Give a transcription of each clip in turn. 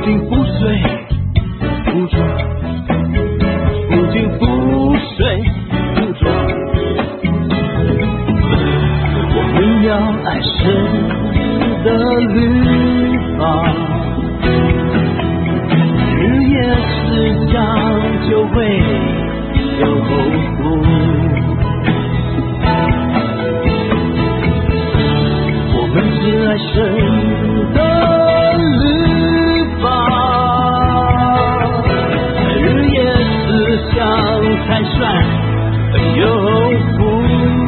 尽覆水无着，不尽覆水无着。我们要爱神的律法，日夜思想就会有福。我们只爱神的律法，日夜思想才算有福。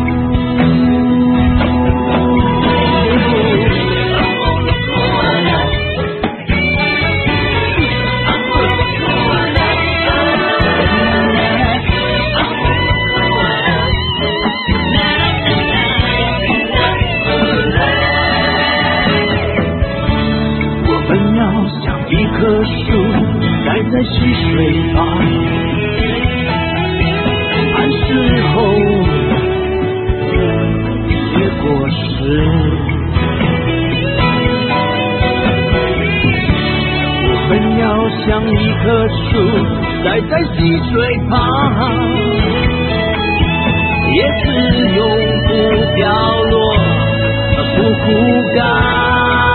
一棵树栽在溪水旁，按时候结果实。我们要像一棵树栽在溪水旁，叶子永不掉落，不枯干。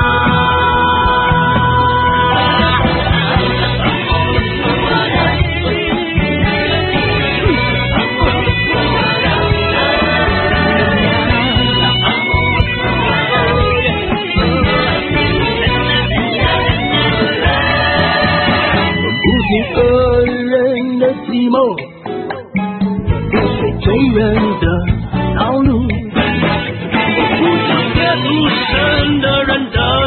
恶人的计谋，不随罪人的道路，不想亵渎神的人的